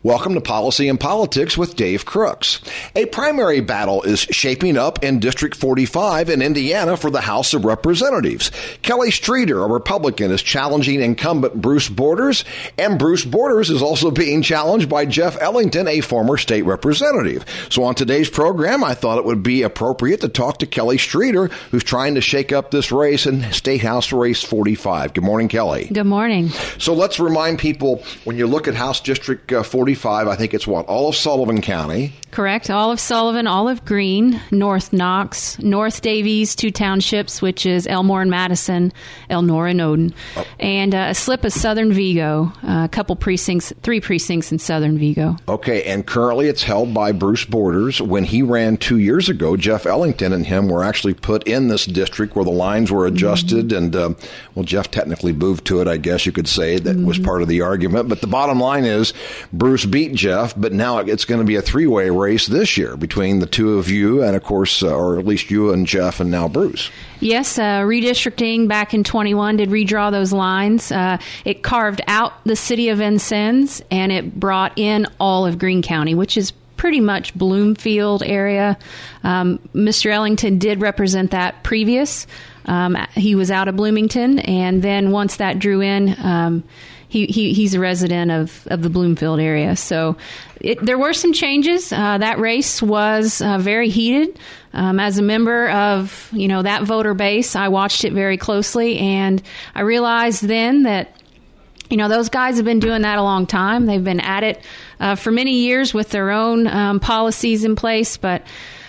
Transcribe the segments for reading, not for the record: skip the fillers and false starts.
Welcome to Policy and Politics with Dave Crooks. A primary battle is shaping up in District 45 in Indiana for the House of Representatives. Kelly Streeter, a Republican, is challenging incumbent Bruce Borders, and Bruce Borders is also being challenged by Jeff Ellington, a former state representative. So on today's program, I thought it would be appropriate to talk to Kelly Streeter, who's trying to shake up this race in State House Race 45. Good morning, Kelly. Good morning. So let's remind people, when you look at House District 45, I think it's all of Sullivan County. Correct. All of Sullivan, Olive Green, North Knox, North Davies, two townships, which is Elmore and Madison, Elnora and Odin, and a slip of Southern Vigo, a couple precincts, 3 precincts in Southern Vigo. Okay, and currently it's held by Bruce Borders. When he ran 2 years ago, Jeff Ellington and him were actually put in this district where the lines were adjusted, and, Jeff technically moved to it, I guess you could say. That was part of the argument. But the bottom line is Bruce beat Jeff, but now it's going to be a 3-way race this year between the two of you and, of course, or at least you and Jeff and now Bruce. Yes, redistricting back in 21 did redraw those lines. It carved out the city of Vincennes, and it brought in all of Greene County, which is pretty much Bloomfield area. Mr. Ellington did represent that previous. He was out of Bloomington, and then once that drew in, he's a resident of the Bloomfield area. So there were some changes. That race was very heated. As a member of, that voter base, I watched it very closely, and I realized then that those guys have been doing that a long time. They've been at it for many years with their own policies in place. But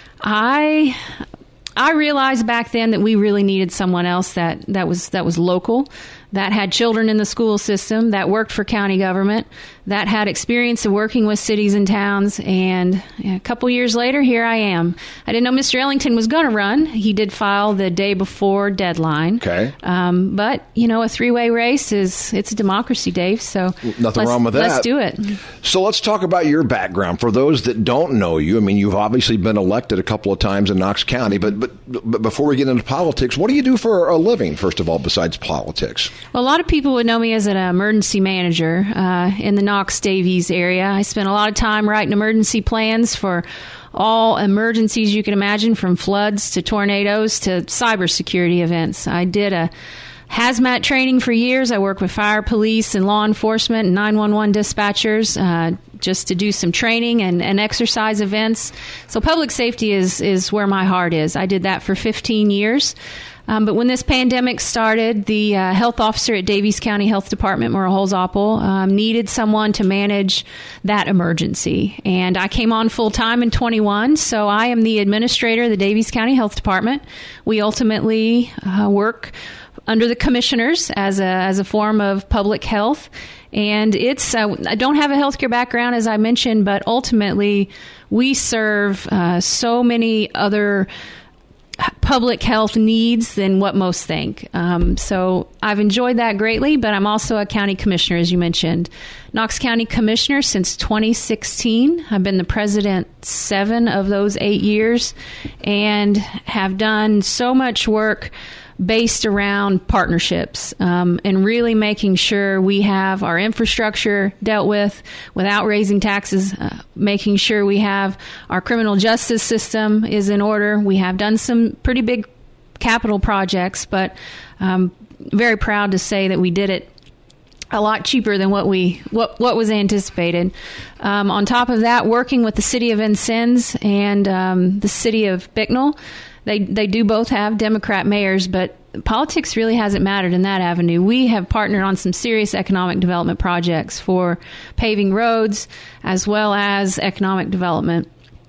I realized back then that we really needed someone else that was local, that had children in the school system, that worked for county government, that had experience of working with cities and towns. And a couple years later, here I am. I didn't know Mr. Ellington was going to run. He did file the day before deadline. Okay. But, a 3-way race it's a democracy, Dave. So nothing wrong with that. Let's do it. So let's talk about your background. For those that don't know you, you've obviously been elected a couple of times in Knox County. But before we get into politics, what do you do for a living, first of all, besides politics? Well, a lot of people would know me as an emergency manager in the Knox-Davies area. I spent a lot of time writing emergency plans for all emergencies you can imagine, from floods to tornadoes to cybersecurity events. I did a hazmat training for years. I worked with fire, police, and law enforcement and 911 dispatchers just to do some training and exercise events. So public safety is where my heart is. I did that for 15 years. But when this pandemic started, the health officer at Davies County Health Department, Maura Holzoppel, needed someone to manage that emergency. And I came on full-time in 21, so I am the administrator of the Davies County Health Department. We ultimately work under the commissioners as a form of public health. And it's I don't have a healthcare background, as I mentioned, but ultimately we serve so many other public health needs than what most think. So I've enjoyed that greatly, but I'm also a county commissioner, as you mentioned. Knox County Commissioner since 2016. I've been the president 7 of those 8 years and have done so much work based around partnerships and really making sure we have our infrastructure dealt with without raising taxes, making sure we have our criminal justice system is in order. We have done some pretty big capital projects, but very proud to say that we did it a lot cheaper than what was anticipated. On top of that, working with the city of Vincennes and the city of Bicknell, they do both have Democrat mayors, but politics really hasn't mattered in that avenue. We have partnered on some serious economic development projects for paving roads as well as economic development.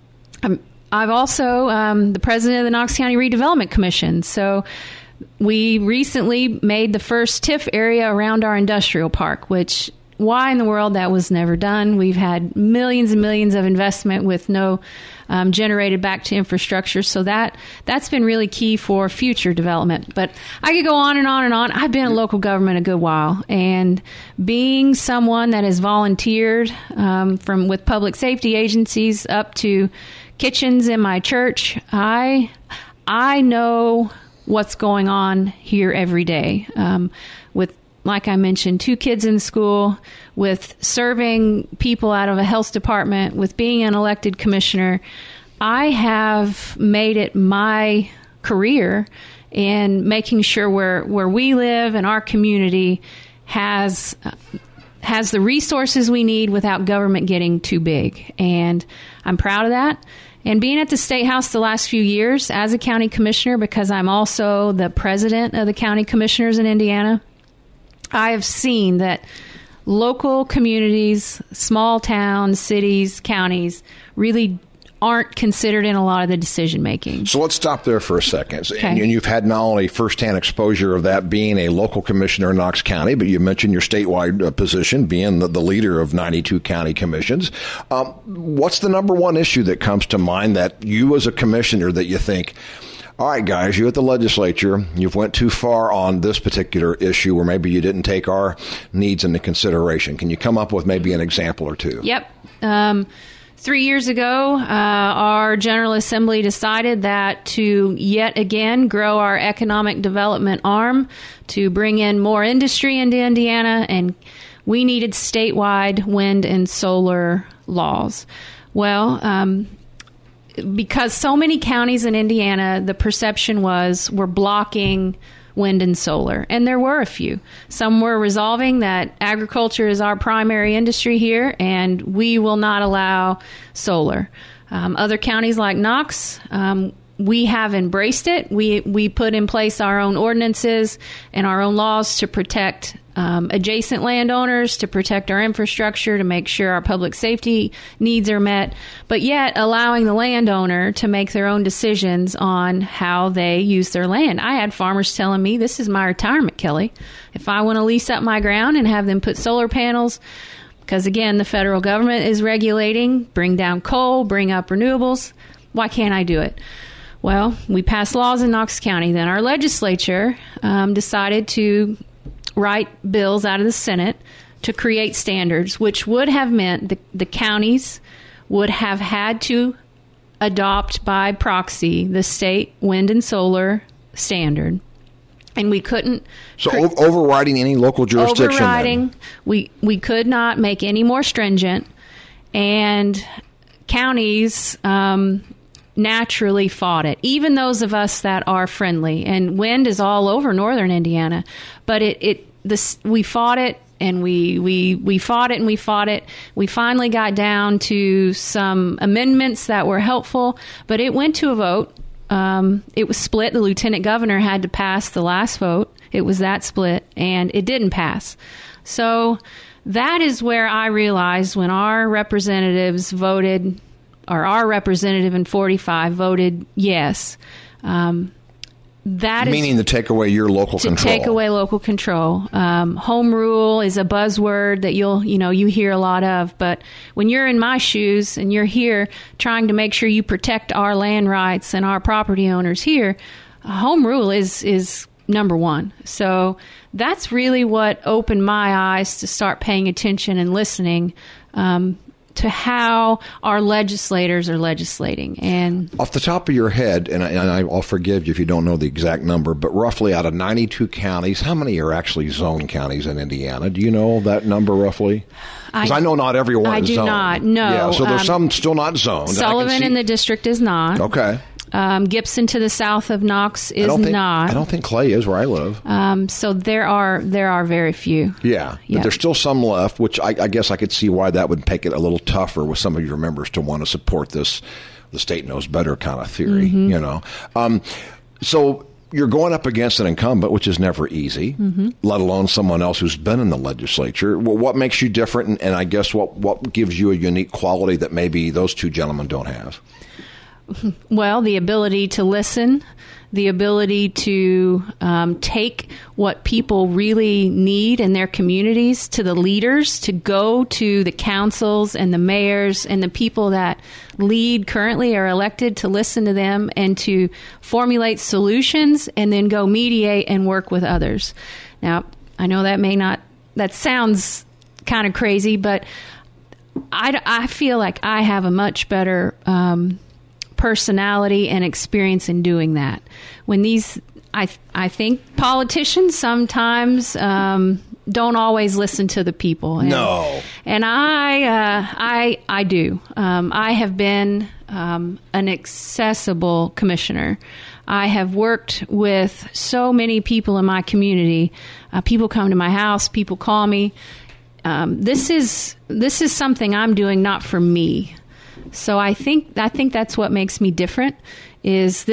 I've also the president of the Knox County Redevelopment Commission. So we recently made the first TIF area around our industrial park, which why in the world that was never done. We've had millions and millions of investment with no generated back to infrastructure. So that's been really key for future development. But I could go on and on and on. I've been in local government a good while, and being someone that has volunteered with public safety agencies up to kitchens in my church, I know what's going on here every day with like I mentioned, 2 kids in school, with serving people out of a health department, with being an elected commissioner, I have made it my career in making sure where we live and our community has the resources we need without government getting too big. And I'm proud of that. And being at the State House the last few years as a county commissioner, because I'm also the president of the county commissioners in Indiana, I have seen that local communities, small towns, cities, counties really aren't considered in a lot of the decision making. So let's stop there for a second. Okay. And you've had not only firsthand exposure of that being a local commissioner in Knox County, but you mentioned your statewide position being the leader of 92 county commissions. What's the number one issue that comes to mind that you as a commissioner that you think, all right, guys, you at the legislature, you've went too far on this particular issue, or maybe you didn't take our needs into consideration? Can you come up with maybe an example or two? Yep. 3 years ago, our General Assembly decided that to yet again grow our economic development arm, to bring in more industry into Indiana, and we needed statewide wind and solar laws. Well, because so many counties in Indiana, the perception was we're blocking wind and solar. And there were a few. Some were resolving that agriculture is our primary industry here, and we will not allow solar. Other counties like Knox, we have embraced it. We put in place our own ordinances and our own laws to protect adjacent landowners, to protect our infrastructure, to make sure our public safety needs are met, but yet allowing the landowner to make their own decisions on how they use their land. I had farmers telling me, this is my retirement, Kelly. If I want to lease up my ground and have them put solar panels, because again, the federal government is regulating, bring down coal, bring up renewables, why can't I do it? Well, we passed laws in Knox County. Then our legislature decided to write bills out of the Senate to create standards, which would have meant the counties would have had to adopt by proxy the state wind and solar standard. And we couldn't... So overriding any local jurisdiction? Overriding. We could not make any more stringent. And counties... naturally fought it, even those of us that are friendly. And wind is all over northern Indiana, but we fought it, and we fought it, and we fought it. We finally got down to some amendments that were helpful, but it went to a vote. It was split. The lieutenant governor had to pass the last vote. It was that split, and it didn't pass. So that is where I realized when our representatives voted, or our representative in 45 voted yes. That meaning to take away your local control. To take away local control. Home rule is a buzzword that you hear a lot of, but when you're in my shoes and you're here trying to make sure you protect our land rights and our property owners here, home rule is number one. So that's really what opened my eyes to start paying attention and listening to how our legislators are legislating. And off the top of your head, and I'll forgive you if you don't know the exact number, but roughly out of 92 counties, how many are actually zone counties in Indiana? Do you know that number roughly? Because I know not everyone is zoned. I do not, no. Yeah, so there's some still not zoned. Sullivan in the district is not. Okay. Gibson to the south of Knox is not. I don't think Clay is where I live. So there are very few. Yeah, but there's still some left, which I guess I could see why that would make it a little tougher with some of your members to want to support this, the state knows better kind of theory, you know. So you're going up against an incumbent, which is never easy, let alone someone else who's been in the legislature. Well, what makes you different, and I guess what gives you a unique quality that maybe those two gentlemen don't have? Well, the ability to listen, the ability to take what people really need in their communities to the leaders, to go to the councils and the mayors and the people that lead currently are elected, to listen to them and to formulate solutions and then go mediate and work with others. Now, I know that sounds kind of crazy, but I feel like I have a much better personality and experience in doing that. When I think politicians sometimes don't always listen to the people. And I do. I have been an accessible commissioner. I have worked with so many people in my community. People come to my house. People call me. This is something I'm doing not for me. So I think that's what makes me different. This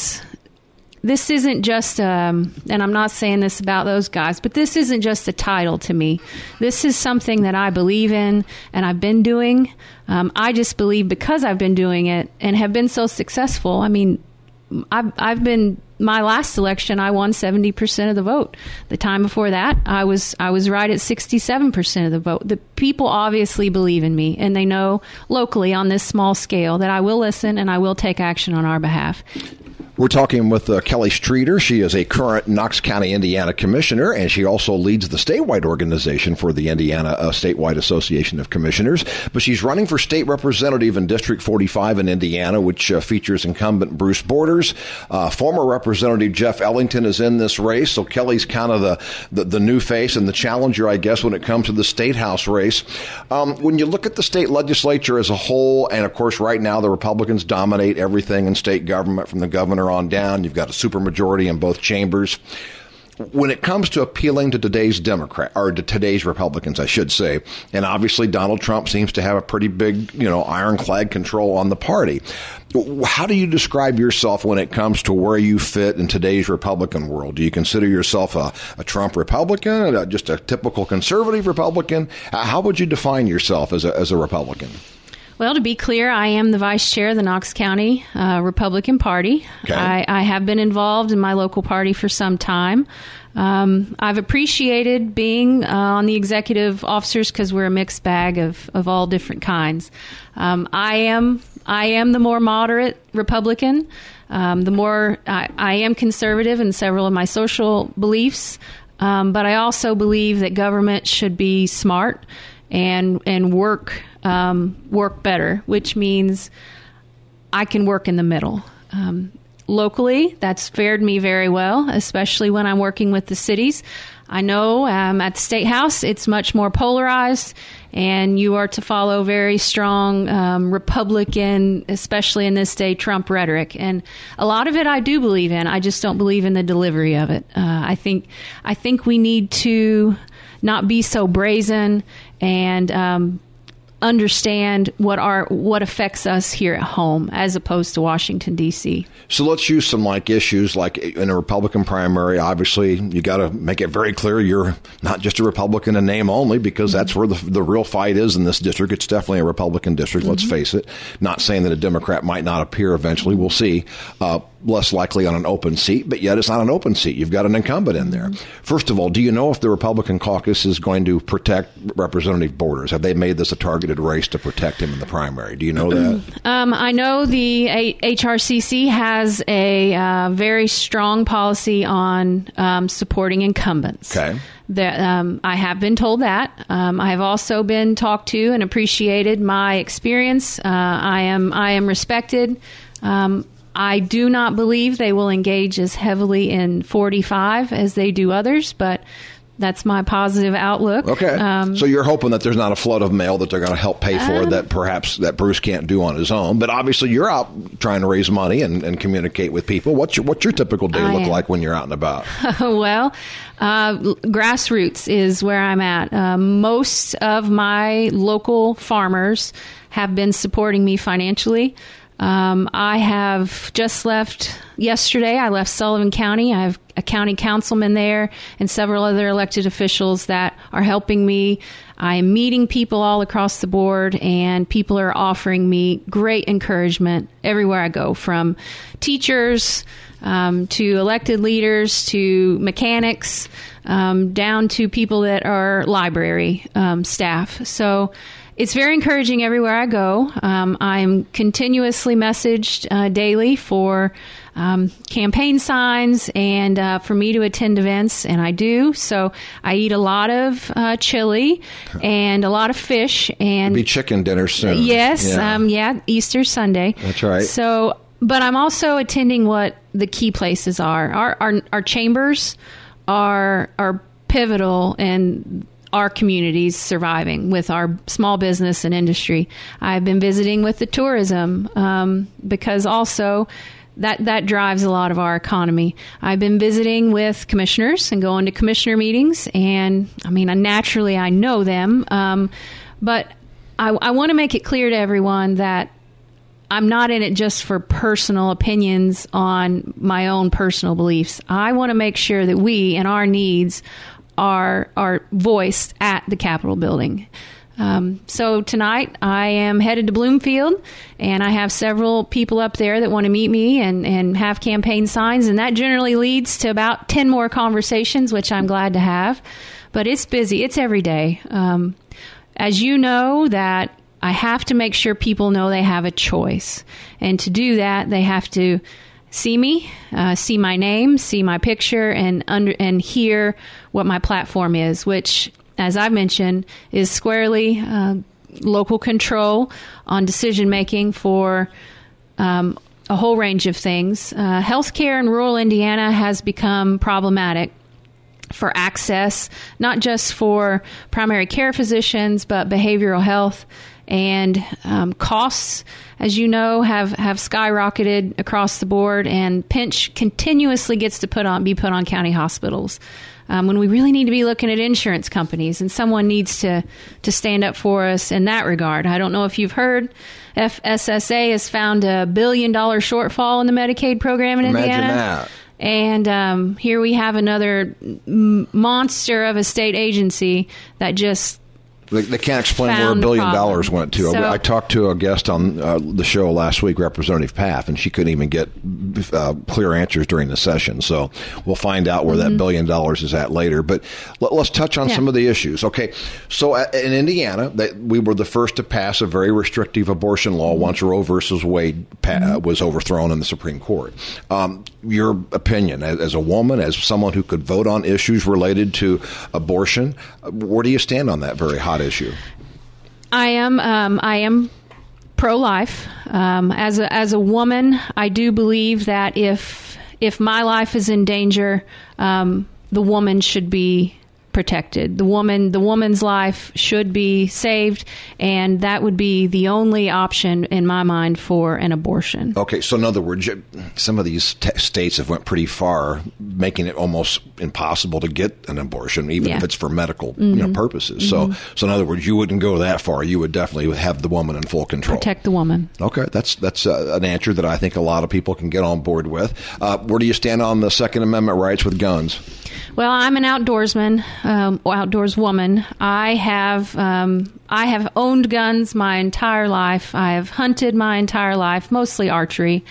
isn't just, and I'm not saying this about those guys, but this isn't just a title to me. This is something that I believe in and I've been doing. I just believe because I've been doing it and have been so successful. I mean, I've been, my last election, I won 70% of the vote. The time before that, I was right at 67% of the vote. The people obviously believe in me, and they know locally on this small scale that I will listen and I will take action on our behalf. We're talking with Kelly Streeter. She is a current Knox County, Indiana commissioner, and she also leads the statewide organization for the Indiana Statewide Association of Commissioners. But she's running for state representative in District 45 in Indiana, which features incumbent Bruce Borders. Former Representative Jeff Ellington is in this race, so Kelly's kind of the new face and the challenger, I guess, when it comes to the state house race. When you look at the state legislature as a whole, and of course right now the Republicans dominate everything in state government from the governor on down. You've got a supermajority in both chambers. When it comes to appealing to today's today's Republicans, I should say, and obviously Donald Trump seems to have a pretty big, ironclad control on the party. How do you describe yourself when it comes to where you fit in today's Republican world? Do you consider yourself a Trump Republican, just a typical conservative Republican? How would you define yourself as a Republican? Well, to be clear, I am the vice chair of the Knox County Republican Party. Okay. I have been involved in my local party for some time. I've appreciated being on the executive officers because we're a mixed bag of all different kinds. I am the more moderate Republican. The more I am conservative in several of my social beliefs, but I also believe that government should be smart and work better, which means I can work in the middle. Locally, that's fared me very well, especially when I'm working with the cities. I know at the State House, it's much more polarized, and you are to follow very strong Republican, especially in this day, Trump rhetoric. And a lot of it I do believe in. I just don't believe in the delivery of it. I think we need to not be so brazen and understand what affects us here at home as opposed to Washington, D.C. So let's use some issues like in a Republican primary. Obviously, you got to make it very clear you're not just a Republican in name only, because that's where the real fight is in this district. It's definitely a Republican district, let's face it. Not saying that a Democrat might not appear eventually. We'll see. Less likely on an open seat, but yet it's not an open seat. You've got an incumbent in there. First of all, do you know if the Republican caucus is going to protect Representative Borders? Have they made this a targeted race to protect him in the primary? Do you know that? I know the HRCC has a very strong policy on supporting incumbents. Okay. I have been told that. I have also been talked to and appreciated my experience. I am respected. I do not believe they will engage as heavily in 45 as they do others, but that's my positive outlook. Okay. So you're hoping that there's not a flood of mail that they're going to help pay for that perhaps that Bruce can't do on his own. But obviously you're out trying to raise money and communicate with people. What's your typical day look like when you're out and about? Well, grassroots is where I'm at. Most of my local farmers have been supporting me financially. I have just left yesterday. I left Sullivan County. I have a county councilman there and several other elected officials that are helping me. I'm meeting people all across the board, and people are offering me great encouragement everywhere I go, from teachers to elected leaders to mechanics, down to people that are library staff. So it's very encouraging everywhere I go. I'm continuously messaged daily for campaign signs and for me to attend events, and I do. So I eat a lot of chili and a lot of fish. And it'll be chicken dinner soon. Yes, yeah, Easter Sunday. That's right. So, but I'm also attending what the key places are. Our chambers are pivotal in our communities surviving with our small business and industry. I've been visiting with the tourism because also that drives a lot of our economy. I've been visiting with commissioners and going to commissioner meetings, and I mean, naturally I know them, but I want to make it clear to everyone that I'm not in it just for personal opinions on my own personal beliefs. I want to make sure that we and our needs are voiced at the Capitol building. So tonight I am headed to Bloomfield, and I have several people up there that want to meet me and have campaign signs, and that generally leads to about 10 more conversations, which I'm glad to have. But it's busy. It's every day. As you know, that I have to make sure people know they have a choice. And to do that, they have to see me, see my name, see my picture, and hear what my platform is, which, as I mentioned, is squarely local control on decision-making for a whole range of things. Healthcare in rural Indiana has become problematic for access, not just for primary care physicians, but behavioral health. And costs, as you know, have skyrocketed across the board, and pinch continuously gets to be put on county hospitals. When we really need to be looking at insurance companies, and someone needs to stand up for us in that regard. I don't know if you've heard, FSSA has found $1 billion shortfall in the Medicaid program in Indiana. Imagine that. And here we have another monster of a state agency that just They can't explain where $1 billion went to. So, I talked to a guest on the show last week, Representative Paff, and she couldn't even get clear answers during the session. So we'll find out where that $1 billion is at later. But let's touch on some of the issues. Okay, so in Indiana, we were the first to pass a very restrictive abortion law once Roe versus Wade was overthrown in the Supreme Court. Your opinion, as a woman, as someone who could vote on issues related to abortion, where do you stand on that very hot issue? I am pro-life. As a woman, I do believe that if my life is in danger, the woman should be protected. The woman's life should be saved, and that would be the only option in my mind for an abortion. Okay, so in other words, some of these states have went pretty far, making it almost impossible to get an abortion, even if it's for medical purposes. So in other words, you wouldn't go that far. You would definitely have the woman in full control. Protect the woman. Okay, that's an answer that I think a lot of people can get on board with. Where do you stand on the Second Amendment rights with guns? Well, I'm an outdoorsman, outdoors woman. I have owned guns my entire life. I have hunted my entire life, mostly archery.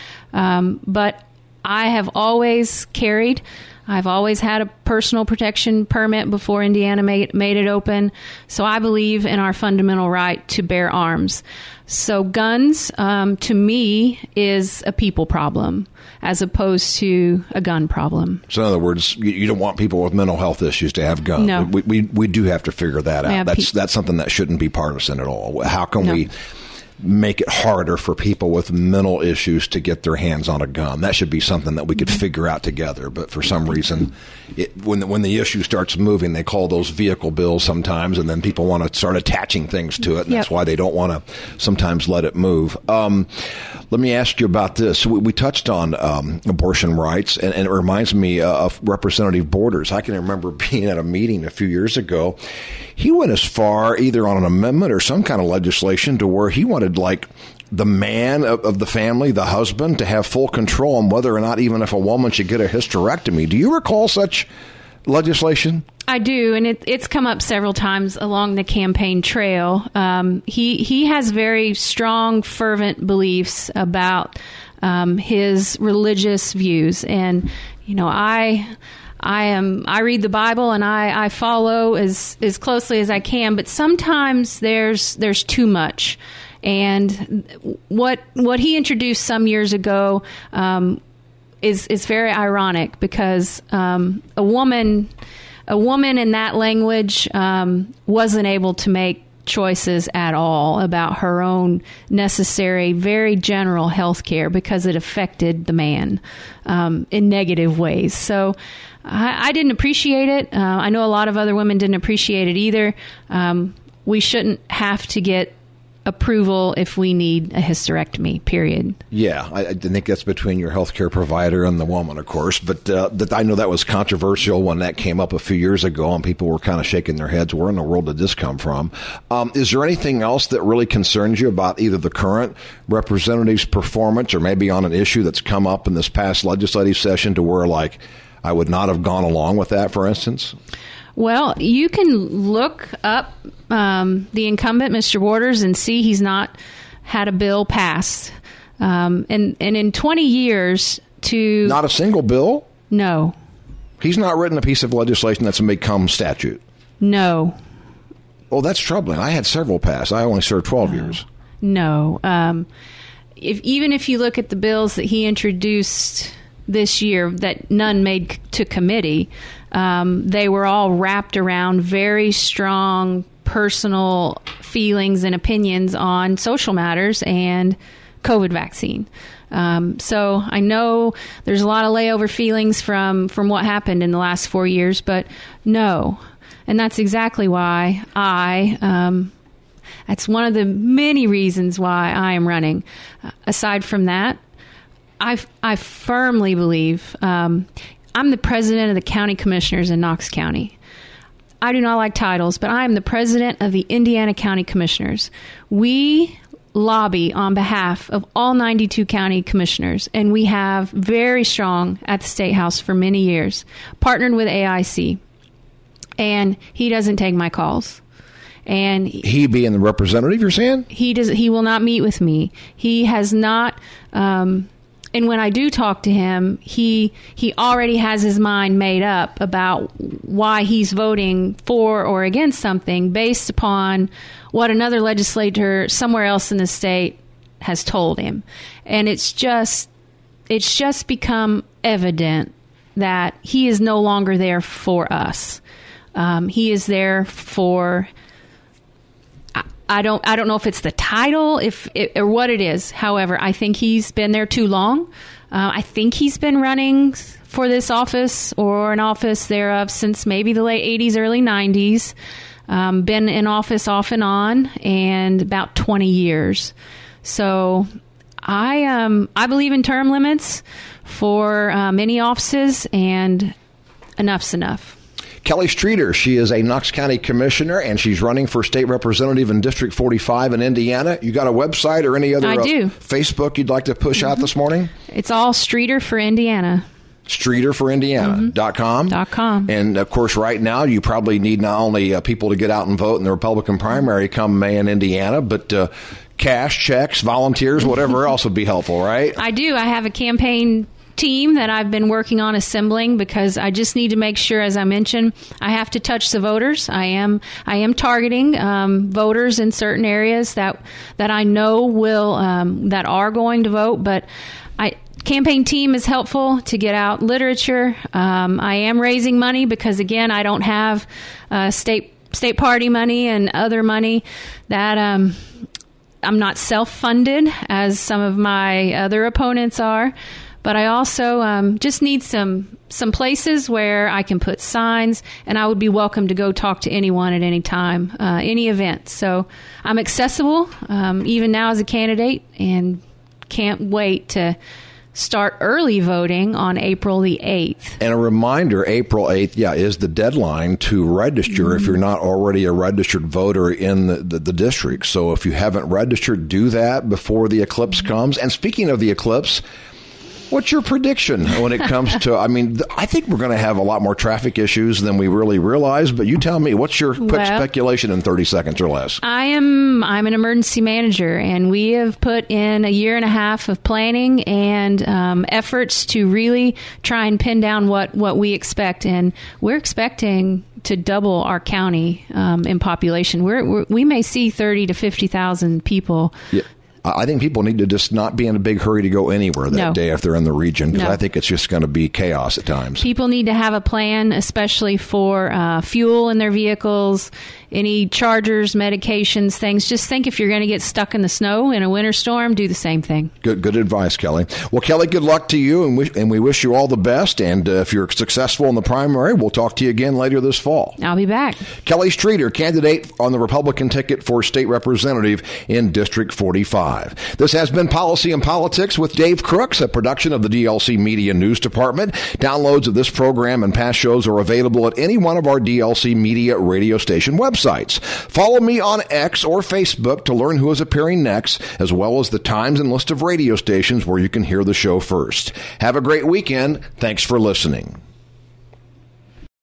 But I have always carried. I've always had a personal protection permit before Indiana made it open. So I believe in our fundamental right to bear arms. So guns, to me, is a people problem as opposed to a gun problem. So in other words, you don't want people with mental health issues to have guns. No. We do have to figure that out. That's something that shouldn't be partisan at all. How can we make it harder for people with mental issues to get their hands on a gun? That should be something that we could figure out together. But for some reason, when the issue starts moving, they call those vehicle bills sometimes, and then people want to start attaching things to it, and that's why they don't want to sometimes let it move. Let me ask you about this. We touched on abortion rights, and it reminds me of Representative Borders. I can remember being at a meeting a few years ago. He went as far, either on an amendment or some kind of legislation, to where he wanted, like, the man of the family, the husband, to have full control on whether or not even if a woman should get a hysterectomy. Do you recall such legislation? I do, and it's come up several times along the campaign trail. He has very strong, fervent beliefs about his religious views, and I read the Bible and I follow as closely as I can, but sometimes there's too much. And what he introduced some years ago is very ironic, because a woman in that language wasn't able to make choices at all about her own necessary, very general health care because it affected the man in negative ways. So I didn't appreciate it. I know a lot of other women didn't appreciate it either. We shouldn't have to get approval if we need a hysterectomy, period. Yeah, I think that's between your healthcare provider and the woman, of course. But I know that was controversial when that came up a few years ago, and people were kind of shaking their heads. Where in the world did this come from? Is there anything else that really concerns you about either the current representative's performance or maybe on an issue that's come up in this past legislative session to where, like, I would not have gone along with that, for instance? Well, you can look up the incumbent, Mr. Waters, and see he's not had a bill passed. And in 20 years to... Not a single bill? No. He's not written a piece of legislation that's become statute? No. Oh, that's troubling. I had several pass. I only served 12 years. No. Even if you look at the bills that he introduced this year that none made to committee, they were all wrapped around very strong personal feelings and opinions on social matters and COVID vaccine. So I know there's a lot of layover feelings from what happened in the last 4 years, but no. And that's exactly why that's one of the many reasons why I am running. Aside from that, I firmly believe I'm the president of the county commissioners in Knox County. I do not like titles, but I am the president of the Indiana County Commissioners. We lobby on behalf of all 92 county commissioners, and we have very strong at the State House for many years, partnered with AIC. And he doesn't take my calls. And he being the representative, you're saying? He will not meet with me. He has not. And when I do talk to him, he already has his mind made up about why he's voting for or against something based upon what another legislator somewhere else in the state has told him. And it's just become evident that he is no longer there for us. He is there for... I don't know if it's the title, or what it is. However, I think he's been there too long. I think he's been running for this office or an office thereof since maybe the late 80s, early 90s. Been in office off and on, and about 20 years. So I believe in term limits for many offices, and enough's enough. Kelly Streeter, she is a Knox County Commissioner, and she's running for state representative in District 45 in Indiana. You got a website or any other Facebook you'd like to push out this morning? It's all Streeter for Indiana. StreeterForIndiana.com. And, of course, right now you probably need not only people to get out and vote in the Republican primary come May in Indiana, but cash, checks, volunteers, whatever else would be helpful, right? I do. I have a campaign team that I've been working on assembling because I just need to make sure, as I mentioned, I have to touch the voters. I am targeting voters in certain areas that I know will that are going to vote, but campaign team is helpful to get out literature. I am raising money because, again, I don't have state party money and other money that I'm not self-funded as some of my other opponents are. But I also just need some places where I can put signs, and I would be welcome to go talk to anyone at any time, any event. So I'm accessible, even now as a candidate, and can't wait to start early voting on April the 8th. And a reminder, April 8th, is the deadline to register if you're not already a registered voter in the district. So if you haven't registered, do that before the eclipse comes. And speaking of the eclipse, what's your prediction when it comes to, I think we're going to have a lot more traffic issues than we really realize, but you tell me, what's your quick speculation in 30 seconds or less? I'm an emergency manager, and we have put in a year and a half of planning and efforts to really try and pin down what we expect. And we're expecting to double our county in population. We may see 30 to 50,000 people I think people need to just not be in a big hurry to go anywhere that day if they're in the region, because I think it's just going to be chaos at times. People need to have a plan, especially for fuel in their vehicles, any chargers, medications, things. Just think if you're going to get stuck in the snow in a winter storm, do the same thing. Good advice, Kelly. Well, Kelly, good luck to you, and we wish you all the best. And if you're successful in the primary, we'll talk to you again later this fall. I'll be back. Kelly Streeter, candidate on the Republican ticket for state representative in District 45. This has been Policy and Politics with Dave Crooks, a production of the DLC Media News Department. Downloads of this program and past shows are available at any one of our DLC Media radio station websites. Follow me on X or Facebook to learn who is appearing next, as well as the times and list of radio stations where you can hear the show first. Have a great weekend. Thanks for listening.